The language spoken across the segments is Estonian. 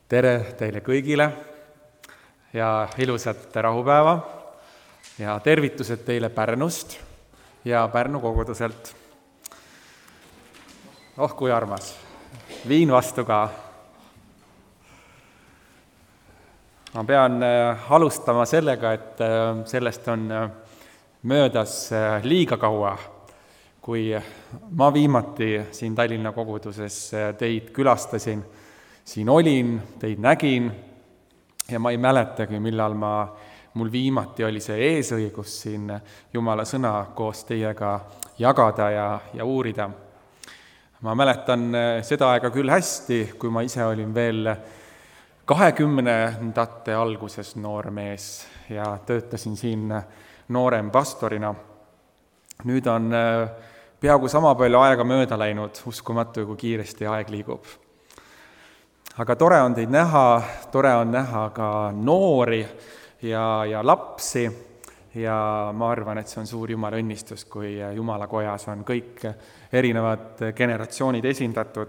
Tere teile kõigile ja ilusat rahupäeva ja tervitused teile Pärnust ja Pärnu koguduselt. Oh, kui armas. Viin vastu ka. Ma pean alustama sellega, et sellest on möödas liiga kaua, kui ma viimati siin Tallinna koguduses teid külastasin. Siin olin, teid nägin ja ma ei mäletagi, millal mul viimati oli see eesõigus siin Jumala sõna koos teiega jagada ja uurida. Ma mäletan seda aega küll hästi, kui ma ise olin veel 20-ndate alguses noor mees ja töötasin siin noorem pastorina. Nüüd on peaaegu sama palju aega mööda läinud, uskumatu, kui kiiresti aeg liigub. Aga tore on teid näha, tore on näha ka noori ja lapsi ja ma arvan, et see on suur Jumala õnnistus, kui Jumala kojas on kõik erinevad generatsioonid esindatud.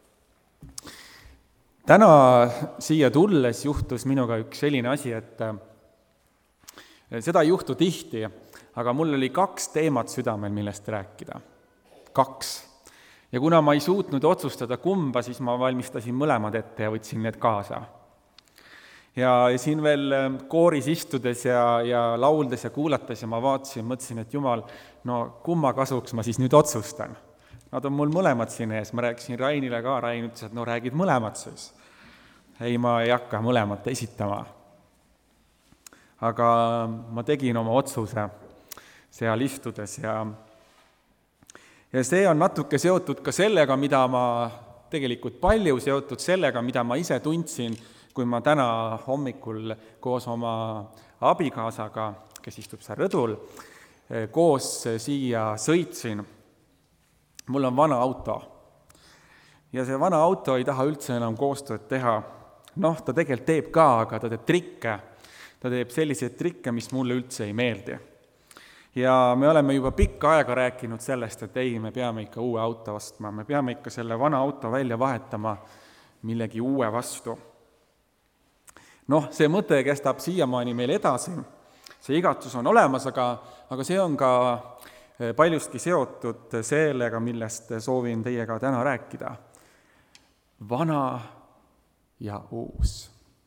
Täna siia tulles juhtus minuga üks selline asi, et seda ei juhtu tihti, aga mul oli 2 teemat südamel, millest rääkida. 2. Ja kuna ma ei suutnud otsustada kumba, siis ma valmistasin mõlemad ette ja võtsin need kaasa. Ja siin veel kooris istudes ja lauldes ja kuulates ja ma vaatasin, mõtlesin, et Jumal, no kumma kasuks ma siis nüüd otsustan. Nad on mul mõlemad siin ees, ma rääkisin Rainile ka, Rain ütles, et no räägid mõlemad siis. Ei, ma ei hakka mõlemat esitama. Aga ma tegin oma otsuse seal istudes ja see on natuke seotud ka sellega, mida ma tegelikult palju seotud sellega, mida ma ise tundsin, kui ma täna hommikul koos oma abikaasaga, kes istub seal rõdul, koos siia sõitsin. Mul on vana auto ja see vana auto ei taha üldse enam koostööd teha. Noh, ta tegelikult teeb ka, aga ta teeb trikke. Ta teeb selliseid trikke, mis mulle üldse ei meeldi. Ja me oleme juba pikka aega rääkinud sellest, et ei, me peame ikka uue auto ostma, me peame ikka selle vana auto välja vahetama millegi uue vastu. Noh, see mõte kestab siiamaani meil edasi, see igatsus on olemas, aga see on ka paljuski seotud sellega, millest soovin teiega täna rääkida. Vana ja uus.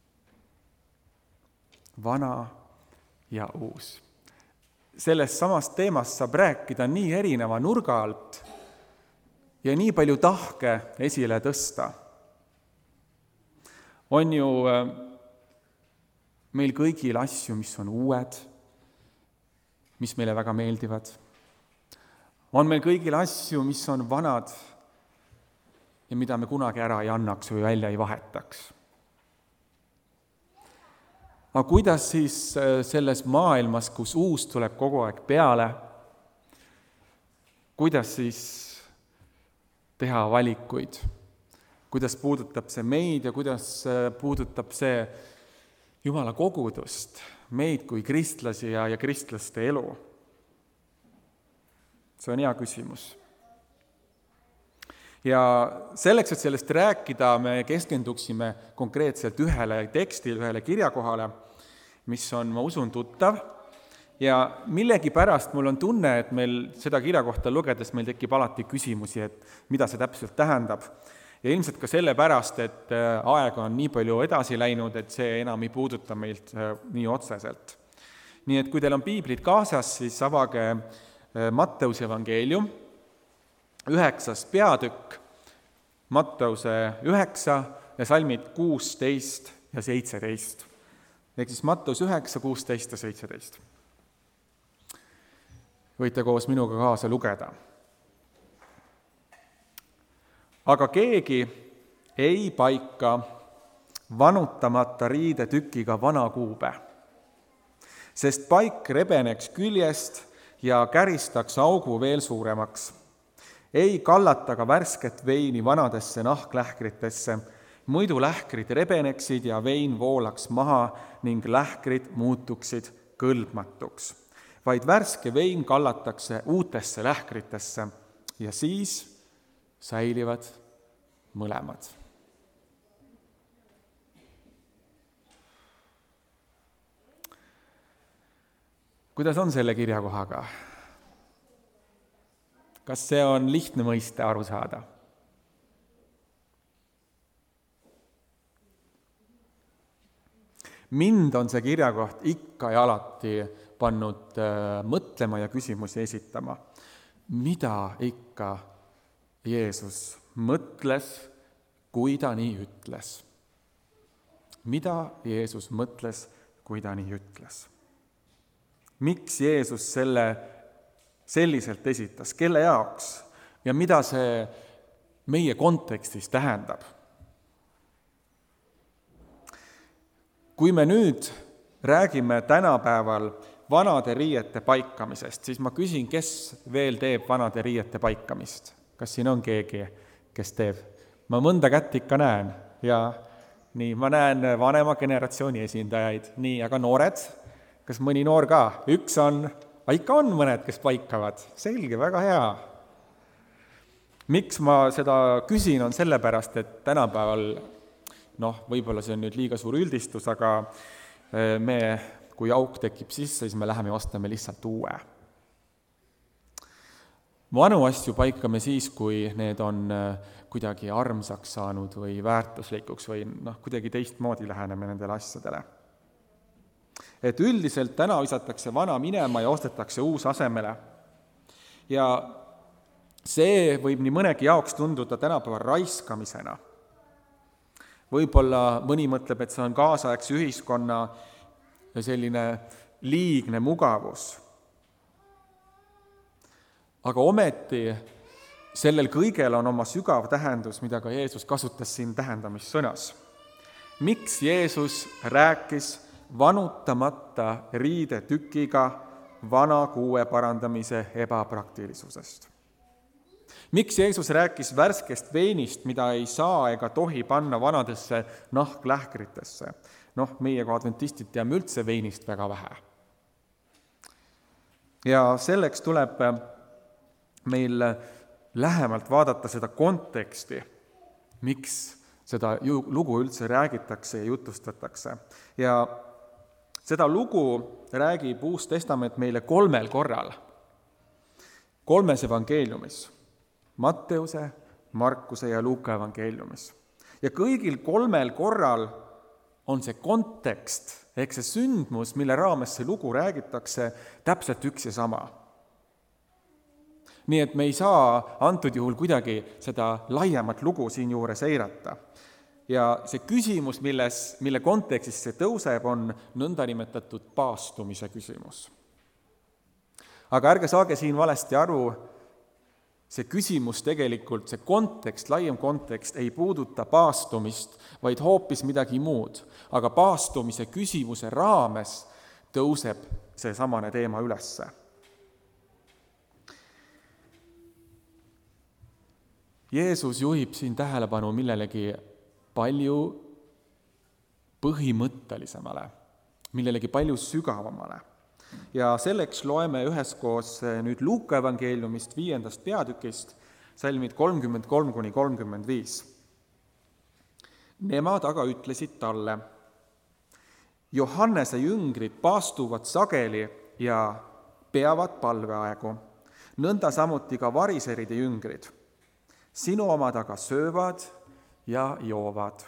Vana ja uus. Sellest samast teemast saab rääkida nii erineva nurga alt ja nii palju tahke esile tõsta. On ju meil kõigil asju, mis on uued, mis meile väga meeldivad. On meil kõigil asju, mis on vanad ja mida me kunagi ära ei annaks või välja ei vahetaks. Aga kuidas siis selles maailmas, kus uus tuleb kogu aeg peale, kuidas siis teha valikuid? Kuidas puudutab see meid ja kuidas puudutab see Jumala kogudust, meid kui kristlasi ja kristlaste elu? See on hea küsimus. Ja selleks, et sellest rääkida, me keskenduksime konkreetselt ühele tekstile, ühele kirjakohale, mis on, ma usun, tuttav. Ja millegi pärast mul on tunne, et meil seda kirjakohta lugedes meil tekib alati küsimusi, et mida see täpselt tähendab. Ja ilmselt ka selle pärast, et aega on nii palju edasi läinud, et see enam ei puuduta meilt nii otseselt. Nii et kui teil on piiblid kaasas, siis avage Matteuse evangeelium, 9. peatükk, Matteuse 9 ja salmid 16 ja 17. Ehk siis Matteus 9, 16 ja 17. Võite koos minuga kaasa lugeda. Aga keegi ei paika vanutamata riidetükiga vana kuube, sest paik rebeneks küljest ja käristaks augu veel suuremaks. Ei kallata ka värsket veini vanadesse nahklähkritesse, muidu lähkrid rebeneksid ja vein voolaks maha ning lähkrid muutuksid kõlbmatuks. Vaid värske vein kallatakse uutesse lähkritesse ja siis säilivad mõlemad. Kuidas on selle kirjakohaga? Kas see on lihtne mõiste aru saada? Mind on see kirjakoht ikka ja alati pannud mõtlema ja küsimusi esitama. Mida ikka Jeesus mõtles, kui ta nii ütles? Mida Jeesus mõtles, kui ta nii ütles? Miks Jeesus selle selliselt esitas? Kelle jaoks? Ja mida see meie kontekstis tähendab? Kui me nüüd räägime tänapäeval vanade riiete paikamisest, siis ma küsin, kes veel teeb vanade riiete paikamist? Kas siin on keegi, kes teeb? Ma mõnda kätt ikka näen ja nii, ma näen vanema generatsiooni esindajaid, nii, aga noored, kas mõni noor ka? Üks on, ikka on mõned, kes paikavad. Selge, väga hea. Miks ma seda küsin, on sellepärast, et tänapäeval võib-olla see on nüüd liiga suur üldistus, aga me, kui auk tekib sisse, siis me läheme ja ostame lihtsalt uue. Vanu asju paikame siis, kui need on kuidagi armsaks saanud või väärtuslikuks või kuidagi teistmoodi läheneme nendele asjadele. Et üldiselt täna visatakse vana minema ja ostetakse uus asemele. Ja see võib nii mõnegi jaoks tunduda tänapäeval raiskamisena. Võib-olla mõni mõtleb, et see on kaasaegse ühiskonna selline liigne mugavus. Aga ometi sellel kõigel on oma sügav tähendus, mida ka Jeesus kasutas siin tähendamissõnas. Miks Jeesus rääkis vanutamata riidetükiga vana kuue parandamise ebapraktilisusest? Miks Jeesus rääkis värskest veinist, mida ei saa ega tohi panna vanadesse nahklähkritesse? Meie kui adventistid teame üldse veinist väga vähe. Ja selleks tuleb meil lähemalt vaadata seda konteksti, miks seda lugu üldse räägitakse ja jutustatakse. Ja seda lugu räägib Uus Testament meile 3 korral, 3 evangeeliumis. Matteuse, Markuse ja Luuka evangeeliumis. Ja kõigil 3 korral on see kontekst, ehk see sündmus, mille raames see lugu räägitakse, täpselt üks ja sama. Nii et me ei saa antud juhul kuidagi seda laiemat lugu siin juures eirata. Ja see küsimus, mille kontekstis see tõuseb, on nõndanimetatud paastumise küsimus. Aga ärge saage siin valesti aru, see küsimus tegelikult, see kontekst, laiem kontekst ei puuduta paastumist, vaid hoopis midagi muud. Aga paastumise küsimuse raames tõuseb see samane teema ülesse. Jeesus juhib siin tähelepanu millelegi palju põhimõttelisemale, millelegi palju sügavamale. Ja selleks loeme üheskoos nüüd Luuka evangeeliumist 5. peatükist, salmid 33-35. Nemad aga ütlesid talle, Johannese jüngrid paastuvad sageli ja peavad palveaegu, nõnda samuti ka variseride jüngrid. Sinu omad aga söövad ja joovad.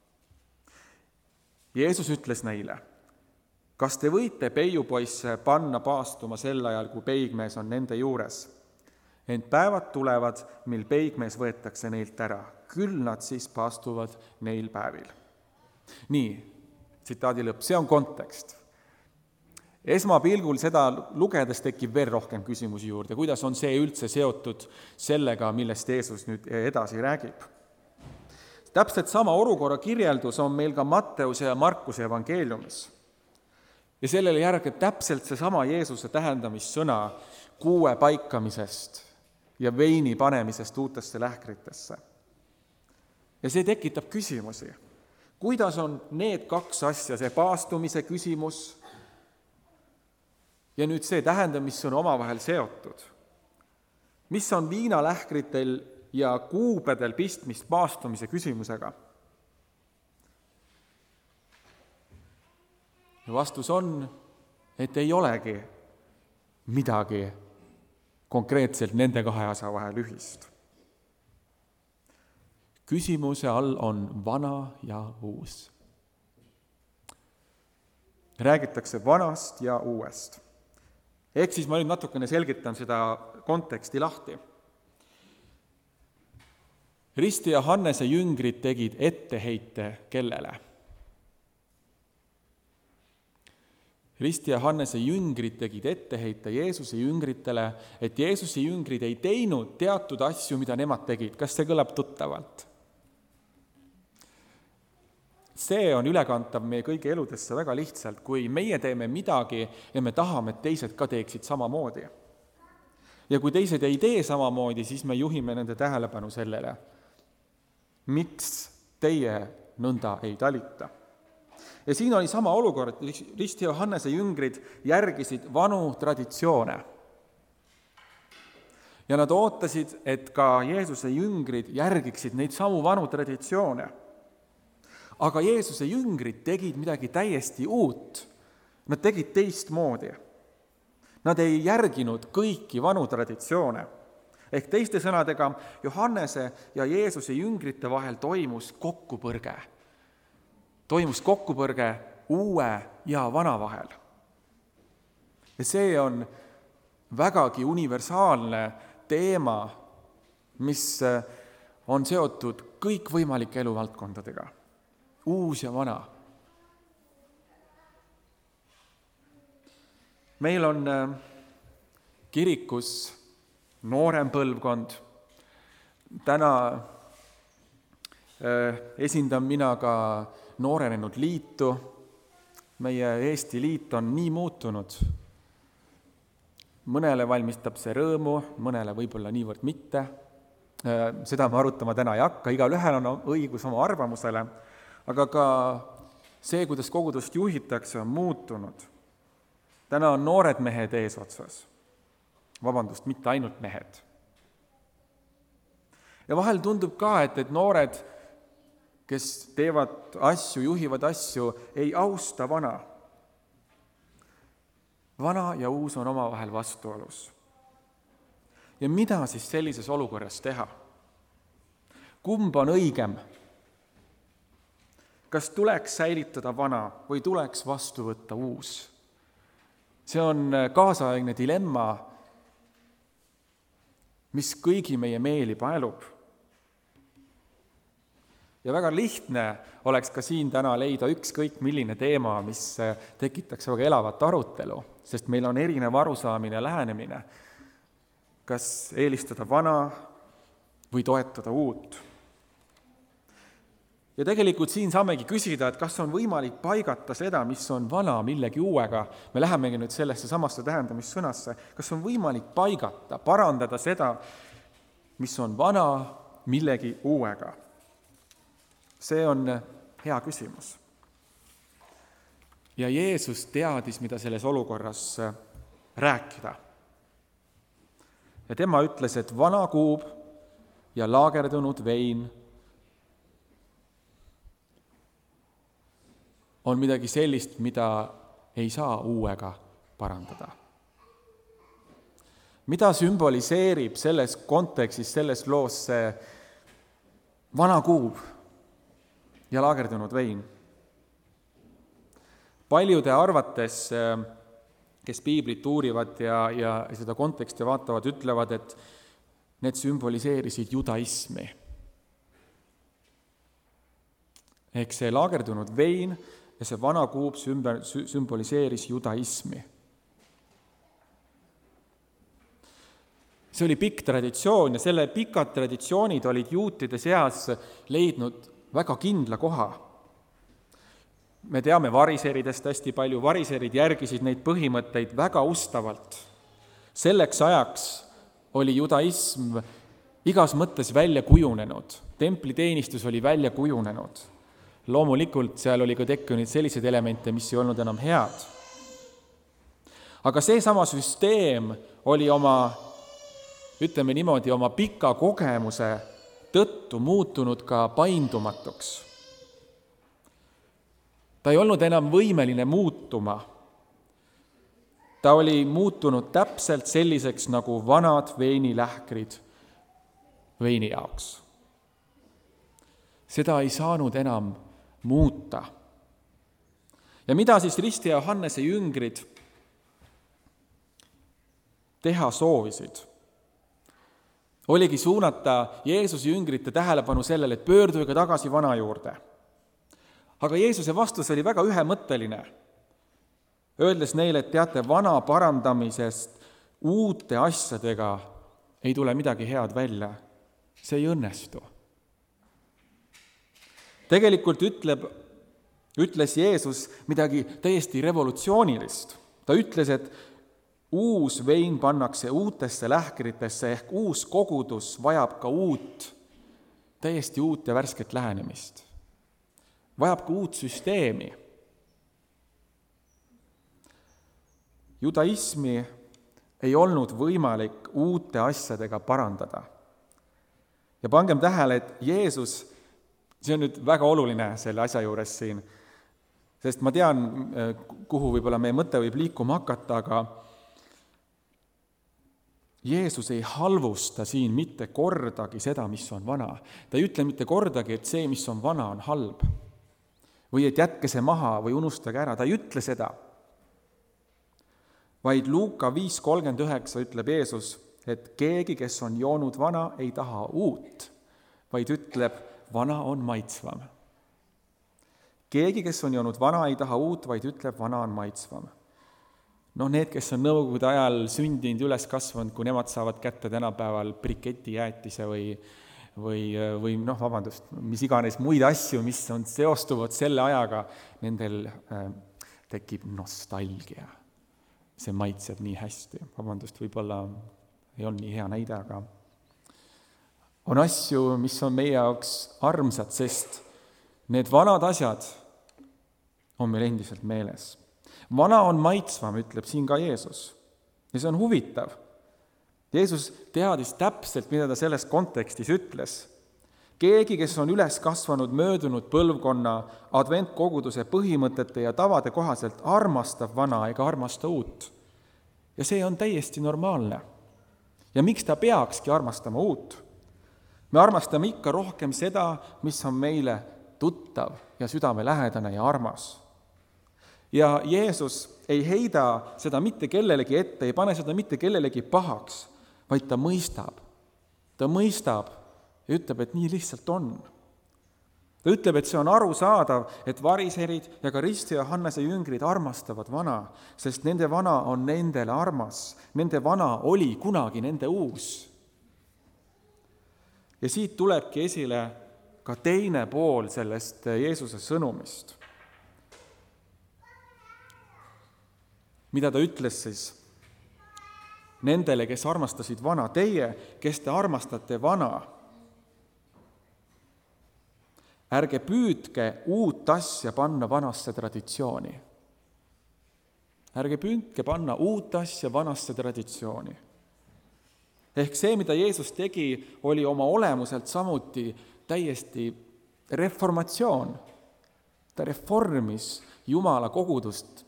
Jeesus ütles neile, kas te võite peiupoisse panna paastuma sel ajal, kui peigmees on nende juures? Ent päevad tulevad, mil peigmees võetakse neilt ära. Küll nad siis paastuvad neil päevil. Nii, tsitaadi lõpp, see on kontekst. Esmapilgul seda lugedes tekib veel rohkem küsimusi juurde, kuidas on see üldse seotud sellega, millest Jeesus nüüd edasi räägib. Täpselt sama olukorra kirjeldus on meil ka Matteuse ja Markuse evangeeliumis. Ja sellele järgib täpselt seesama Jeesuse tähendamissõna kuue paikamisest ja veini panemisest uutesse lähkritesse. Ja see tekitab küsimusi. Kuidas on need 2 asja, see paastumise küsimus ja nüüd see tähendamissõna omavahel seotud? Mis on viinalähkritel ja kuubedel pistmist paastumise küsimusega? Ja vastus on, et ei olegi midagi konkreetselt nende kahe asja vahel ühist. Küsimuse all on vana ja uus. Räägitakse vanast ja uuest. Ehk siis ma nüüd natukene selgitan seda konteksti lahti. Risti ja Hannese jüngrid tegid etteheite kellele? Risti ja Hannese jüngrid tegid etteheite Jeesuse jüngritele, et Jeesuse jüngrid ei teinud teatud asju, mida nemad tegid. Kas see kõlab tuttavalt? See on ülekantav meie kõigi eludesse väga lihtsalt, kui meie teeme midagi ja me tahame, et teised ka teeksid samamoodi. Ja kui teised ei tee samamoodi, siis me juhime nende tähelepanu sellele. Miks teie nõnda ei talita? Ja siin oli sama olukord, Risti ja Hannese jüngrid järgisid vanu traditsioone. Ja nad ootasid, et ka Jeesuse jüngrid järgiksid neid samu vanu traditsioone. Aga Jeesuse jüngrid tegid midagi täiesti uut. Nad tegid teistmoodi. Nad ei järginud kõiki vanu traditsioone. Ehk teiste sõnadega, Johannese ja Jeesuse jüngrite vahel toimus kokkupõrge. Toimus kokkupõrge uue ja vana vahel. Ja see on vägagi universaalne teema, mis on seotud kõikvõimalike eluvaldkondadega. Uus ja vana. Meil on kirikus noorem põlvkond. Täna esindan mina ka noorenenud liitu. Meie Eesti liit on nii muutunud. Mõnele valmistab see rõõmu, mõnele võib-olla niivõrd mitte. Seda me arutama täna ei hakka, igalühel on õigus oma arvamusele, aga ka see, kuidas kogudust juhitakse, on muutunud. Täna on noored mehed eesotsas. Vabandust, mitte ainult mehed. Ja vahel tundub ka, et noored, kes teevad asju, juhivad asju, ei austa vana. Vana ja uus on omavahel vastuolus. Ja mida siis sellises olukorras teha? Kumb on õigem? Kas tuleks säilitada vana või tuleks vastu võtta uus? See on kaasaegne dilemma, mis kõigi meie meeli paelub. Ja väga lihtne oleks ka siin täna leida ükskõik milline teema, mis tekitaks väga elavat arutelu, sest meil on erinev arusaamine ja lähenemine. Kas eelistada vana või toetada uut? Ja tegelikult siin saamegi küsida, et kas on võimalik paigata seda, mis on vana millegi uuega. Me lähemegi nüüd sellesse samasse tähendamissõnasse. Kas on võimalik paigata, parandada seda, mis on vana millegi uuega? See on hea küsimus. Ja Jeesus teadis, mida selles olukorras rääkida. Ja tema ütles, et vana kuub ja laagerdunud vein on midagi sellist, mida ei saa uuega parandada. Mida sümboliseerib selles kontekstis, selles loos see vana kuub ja laagerdunud vein? Paljude arvates, kes piiblit uurivad ja seda konteksti vaatavad, ütlevad, et need sümboliseerisid judaismi. Ehk see laagerdunud vein ja see vana kuub sümboliseeris judaismi. See oli pikk traditsioon ja selle pikad traditsioonid olid juutide seas leidnud väga kindla koha. Me teame variseridest hästi palju, variserid järgisid neid põhimõtteid väga ustavalt. Selleks ajaks oli judaism igas mõttes välja kujunenud, templiteenistus oli välja kujunenud. Loomulikult seal oli ka tekkinud selliseid elemente, mis ei olnud enam head. Aga seesama süsteem oli oma pika kogemuse tõttu muutunud ka paindumatuks. Ta ei olnud enam võimeline muutuma. Ta oli muutunud täpselt selliseks nagu vanad veinilähkrid veini jaoks. Seda ei saanud enam muuta. Ja mida siis Risti ja Johannese jüngrid teha soovisid? Oligi suunata Jeesuse jüngrite tähelepanu sellele, et pöörduge tagasi vana juurde. Aga Jeesuse vastus oli väga ühemõtteline, öeldes neile, et teate, vana parandamisest uute asjadega ei tule midagi head välja. See ei õnnestu. Tegelikult ütles Jeesus midagi täiesti revolutsioonilist. Ta ütles, et uus vein pannakse uutesse lähkritesse ehk uus kogudus vajab ka täiesti uut ja värsket lähenemist. Vajab ka uut süsteemi. Judaismi ei olnud võimalik uute asjadega parandada. Ja pangem tähele, et Jeesus, see on nüüd väga oluline selle asja juures siin, sest ma tean, kuhu võib-olla meie mõte võib liikuma hakata, aga Jeesus ei halvusta siin mitte kordagi seda, mis on vana. Ta ei ütle mitte kordagi, et see, mis on vana, on halb. Või et jätke see maha või unustage ära. Ta ei ütle seda. Vaid Luuka 5:39 ütleb Jeesus, et keegi, kes on joonud vana, ei taha uut, vaid ütleb, vana on maitsvam. Keegi, kes on joonud vana, ei taha uut, vaid ütleb, vana on maitsvam. Need, kes on nõukogude ajal sündinud, üles kasvanud, kui nemad saavad kätte tänapäeval briketijäätise või mis iganes muid asju, mis seostuvad selle ajaga, nendel tekib nostalgia. See maitseb nii hästi. Võib-olla ei olnud nii hea näide, aga on asju, mis on meie jaoks armsad, sest need vanad asjad on meil endiselt meeles. Vana on maitsvam, ütleb siin ka Jeesus. Ja see on huvitav. Jeesus teadis täpselt, mida ta selles kontekstis ütles. Keegi, kes on üles kasvanud möödunud põlvkonna adventkoguduse põhimõtete ja tavade kohaselt, armastab vana ega armasta uut. Ja see on täiesti normaalne. Ja miks ta peakski armastama uut? Me armastame ikka rohkem seda, mis on meile tuttav ja südamelähedane ja armas. Ja Jeesus ei heida seda mitte kellelegi ette, ei pane seda mitte kellelegi pahaks, vaid ta mõistab. Ta mõistab ja ütleb, et nii lihtsalt on. Ta ütleb, et see on arusaadav, et variserid ja ka Risti ja Johannese jüngrid armastavad vana, sest nende vana on nendele armas. Nende vana oli kunagi nende uus. Ja siit tulebki esile ka teine pool sellest Jeesuse sõnumist. Mida ta ütles siis nendele, kes armastasid vana? Teie, kes te armastate vana, ärge püüdke uut asja panna vanasse traditsiooni. Ärge püüdke panna uut asja vanasse traditsiooni. Ehk see, mida Jeesus tegi, oli oma olemuselt samuti täiesti reformatsioon. Ta reformis Jumala kogudust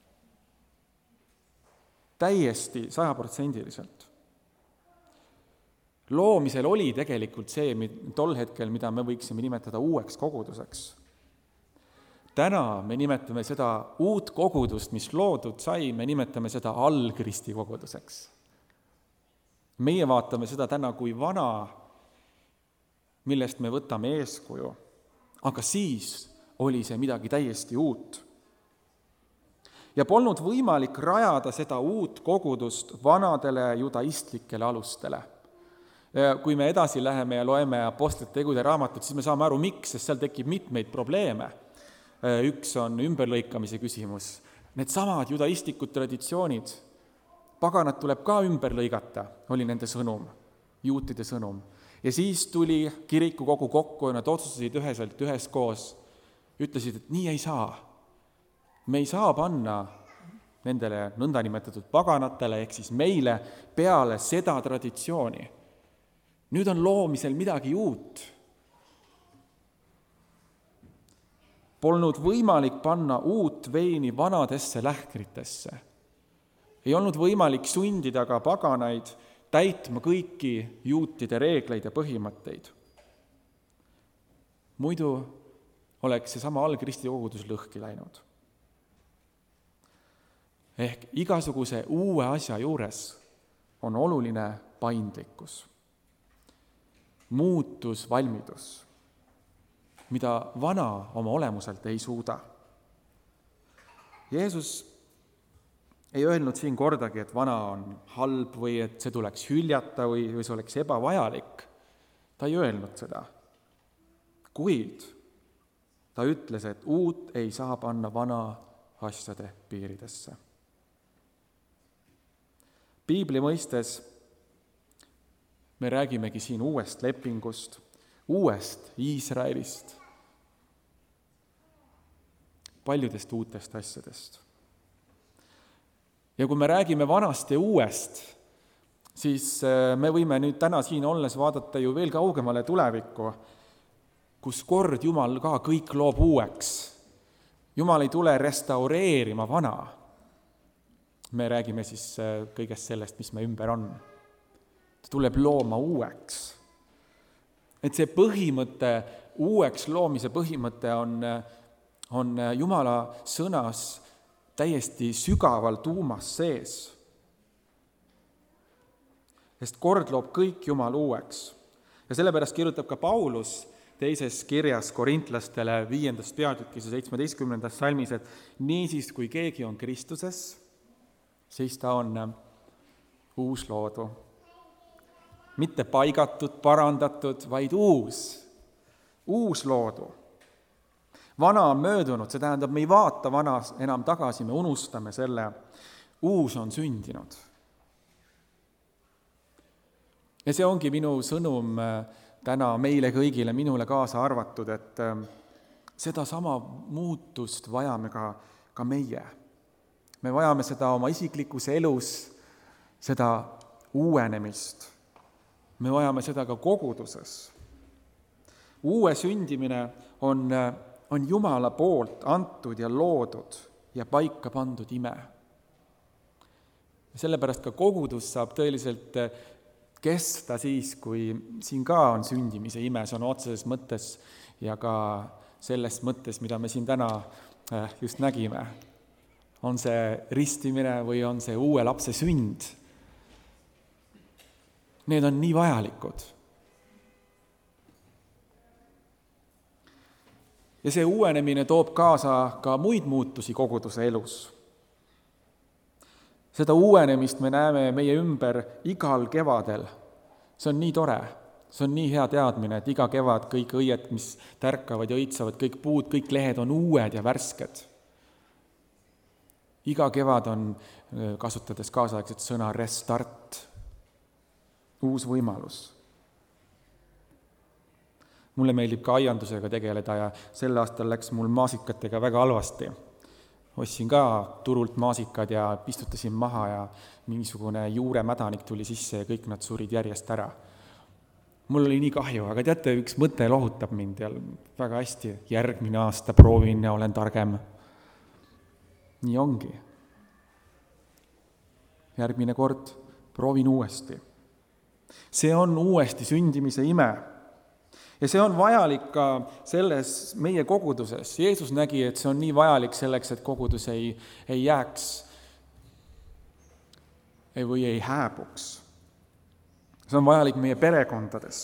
täiesti 100%. Loomisel oli tegelikult see tol hetkel, mida me võiksime nimetada uueks koguduseks. Täna me nimetame seda uut kogudust, mis loodud sai, me nimetame seda algristi koguduseks. Meie vaatame seda täna kui vana, millest me võtame eeskuju, aga siis oli see midagi täiesti uut. Ja polnud võimalik rajada seda uut kogudust vanadele judaistlikele alustele. Kui me edasi läheme ja loeme Apostlite tegude raamatut, siis me saame aru, miks, sest seal tekib mitmeid probleeme. Üks on ümberlõikamise küsimus. Need samad judaistlikud traditsioonid, paganad tuleb ka ümber lõigata, oli nende sõnum, juutide sõnum. Ja siis tuli kirikukogu kokku ja nad otsustasid üheskoos, ütlesid, et nii ei saa. Me ei saa panna nendele nõndanimetatud paganatele ehk siis meile peale seda traditsiooni. Nüüd on loomisel midagi uut. Polnud võimalik panna uut veini vanadesse lähkritesse. Ei olnud võimalik sundida ka paganaid täitma kõiki juutide reegleid ja põhimõtteid. Muidu oleks seesama algristi kogudus lõhki läinud. Ehk igasuguse uue asja juures on oluline paindlikkus, muutusvalmidus, mida vana oma olemuselt ei suuda. Jeesus ei öelnud siin kordagi, et vana on halb või et see tuleks hüljata või see oleks ebavajalik. Ta ei öelnud seda. Kuid ta ütles, et uut ei saa panna vana asjade piiridesse. Piibli mõistes me räägimegi siin uuest lepingust, uuest Iisraelist, paljudest uutest asjadest. Ja kui me räägime vanast ja uuest, siis me võime nüüd täna siin olles vaadata ju veel kaugemale tulevikku, kus kord Jumal ka kõik loob uueks. Jumal ei tule restaureerima vana. Me räägime siis kõigest sellest, mis me ümber on. Ta tuleb looma uueks. Et see põhimõte, uueks loomise põhimõte on Jumala sõnas täiesti sügaval tuumas sees. Sest kord loob kõik Jumal uueks. Ja sellepärast kirjutab ka Paulus teises kirjas korintlastele 5. peatükis ja 17. salmis, et niisiis, kui keegi on Kristuses, siis ta on uus loodu. Mitte paigatud, parandatud, vaid uus loodu. Vana on möödunud, see tähendab, me ei vaata vana enam tagasi, me unustame selle. Uus on sündinud. Ja see ongi minu sõnum täna meile kõigile, minule kaasa arvatud, et seda sama muutust vajame ka meie. Me vajame seda oma isiklikus elus, seda uuenemist. Me vajame seda ka koguduses. Uue sündimine on Jumala poolt antud ja loodud ja paika pandud ime. Sellepärast ka kogudus saab tõeliselt kesta siis, kui siin ka on sündimise ime, see on otseses mõttes ja ka selles mõttes, mida me siin täna just nägime. On see ristimine või on see uue lapse sünd? Need on nii vajalikud. Ja see uuenemine toob kaasa ka muid muutusi koguduse elus. Seda uuenemist me näeme meie ümber igal kevadel. See on nii tore, see on nii hea teadmine, et iga kevad kõik õied, mis tärkavad ja õitsavad, kõik puud, kõik lehed on uued ja värsked. Iga kevad on, kasutades kaasaegset sõna, restart, uus võimalus. Mulle meeldib ka aiandusega tegeleda ja sel aastal läks mul maasikatega väga halvasti. Ostsin ka turult maasikad ja pistutasin maha ja mingisugune juuremädanik tuli sisse ja kõik nad surid järjest ära. Mul oli nii kahju, aga teate, üks mõte lohutab mind ja väga hästi. Järgmine aasta proovin ja olen targem. Nii ongi. Järgmine kord proovin uuesti. See on uuesti sündimise ime. Ja see on vajalik ka selles meie koguduses. Jeesus nägi, et see on nii vajalik selleks, et kogudus ei jääks või ei hääbuks. See on vajalik meie perekondades.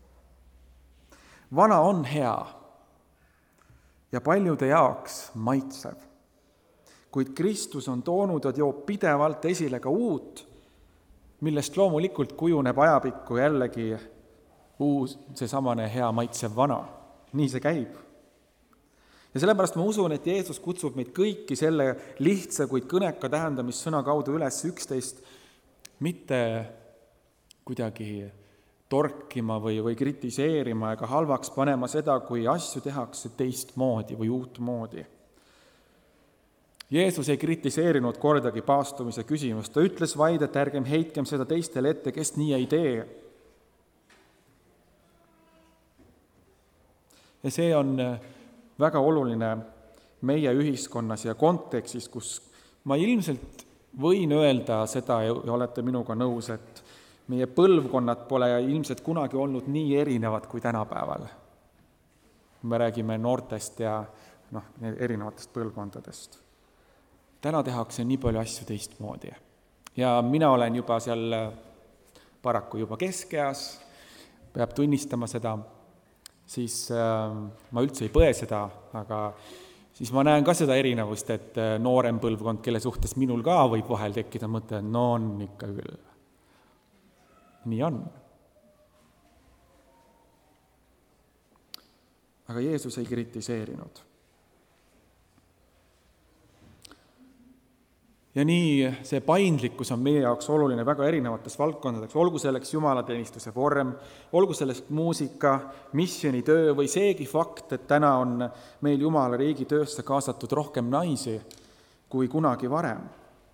Vana on hea ja paljude jaoks maitsev, kuid Kristus on toonud ja toob pidevalt esile ka uut, millest loomulikult kujuneb ajapikku jällegi uus, seesamane hea maitsev vana. Nii see käib. Ja sellepärast ma usun, et Jeesus kutsub meid kõiki selle lihtsa, kuid kõneka tähendamissõna kaudu üles 11 mitte kuidagi torkima või kritiseerima ega halvaks panema seda, kui asju tehakse teistmoodi või uutmoodi. Jeesus ei kritiseerinud kordagi paastumise küsimust. Ta ütles vaid, et ärgem heitkem seda teistele ette, kes nii ei tee. Ja see on väga oluline meie ühiskonnas ja kontekstis, kus ma ilmselt võin öelda seda ja olete minuga nõus, et meie põlvkonnad pole ilmselt kunagi olnud nii erinevad kui tänapäeval. Me räägime noortest ja erinevatest põlvkondadest. Täna tehakse nii palju asju teistmoodi. Ja mina olen juba seal paraku juba keskeas, peab tunnistama seda, siis ma üldse ei põe seda, aga siis ma näen ka seda erinevust, et noorem põlvkond, kelle suhtes minul ka võib vahel tekkida mõte, et no on ikka küll. Nii on. Aga Jeesus ei kritiseerinud. Ja nii see paindlikkus on meie jaoks oluline väga erinevates valdkondadeks, olgu selleks jumalateenistuse vorm, olgu selleks muusika, missioonitöö või seegi fakt, et täna on meil Jumala riigi töösse kaasatud rohkem naisi kui kunagi varem.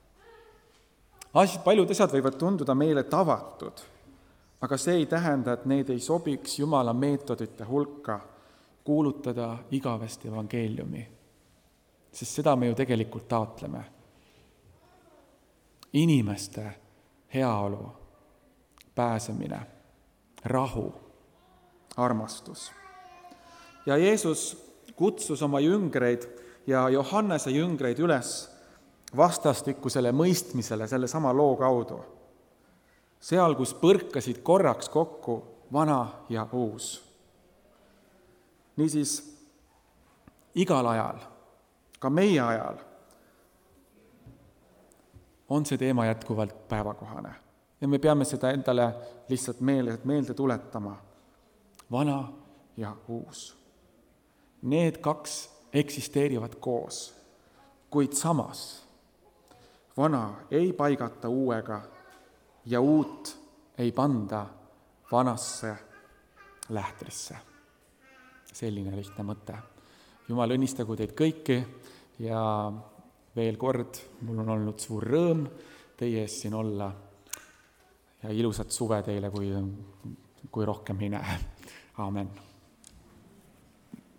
Paljud asjad võivad tunduda meile tavatud, aga see ei tähenda, et need ei sobiks Jumala meetodite hulka kuulutada igavest evangeeliumi, sest seda me ju tegelikult taotleme. Inimeste heaolu, pääsemine, rahu, armastus. Ja Jeesus kutsus oma jüngreid ja Johannese jüngreid üles vastastikusele mõistmisele selle sama loo kaudu. Seal, kus põrkasid korraks kokku vana ja uus. Niisiis, igal ajal, ka meie ajal, on see teema jätkuvalt päevakohane. Ja me peame seda endale lihtsalt meelde tuletama. Vana ja uus. Need kaks eksisteerivad koos, kuid samas vana ei paigata uuega ja uut ei panda vanasse lähtrisse. Selline lihtne mõte. Jumal õnnistagu teid kõiki ja veel kord, mul on olnud suur rõõm teie ees siin olla ja ilusat suve teile, kui rohkem ei näe. Aamen.